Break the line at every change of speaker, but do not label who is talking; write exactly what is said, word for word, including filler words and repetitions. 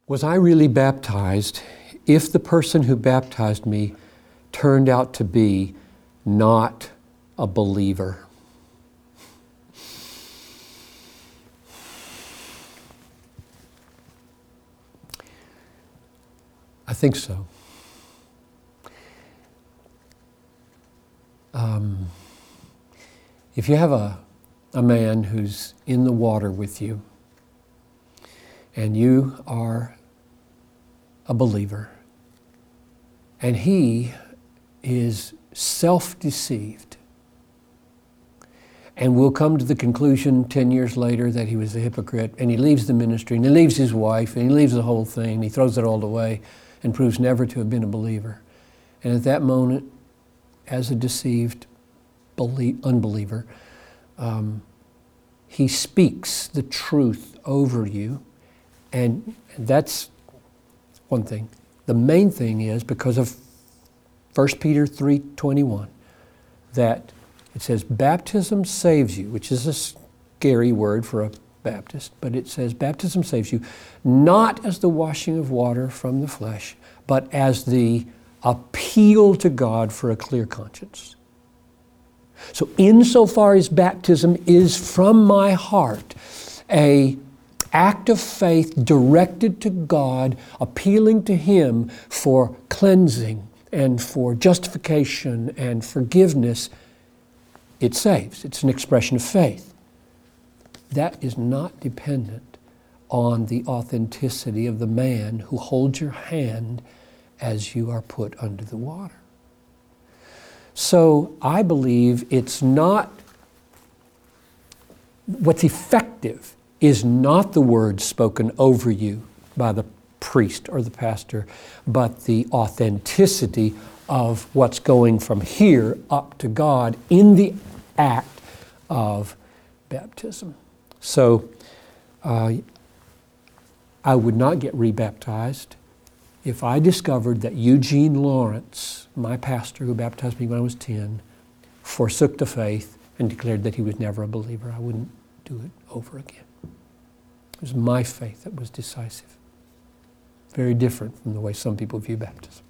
Was I really baptized if the person who baptized me turned out to be not a believer? I think so. Um, if you have a, a man who's in the water with you, and you are a believer, and he is self-deceived, and will come to the conclusion ten years later that he was a hypocrite, and he leaves the ministry, and he leaves his wife, and he leaves the whole thing, and he throws it all away, and proves never to have been a believer. And at that moment, as a deceived belie- unbeliever, um, he speaks the truth over you, and that's one thing. The main thing is because of First Peter three twenty-one, that it says baptism saves you, which is a scary word for a Baptist, but it says baptism saves you, not as the washing of water from the flesh, but as the appeal to God for a clear conscience. So insofar as baptism is from my heart a act of faith directed to God, appealing to Him for cleansing and for justification and forgiveness, it saves. It's an expression of faith. That is not dependent on the authenticity of the man who holds your hand as you are put under the water. So I believe it's not, what's effective is not the words spoken over you by the priest or the pastor, but the authenticity of what's going from here up to God in the act of baptism. So uh, I would not get rebaptized if I discovered that Eugene Lawrence, my pastor who baptized me when I was ten, forsook the faith and declared that he was never a believer. I wouldn't do it over again. It was my faith that was decisive. Very different from the way some people view baptism.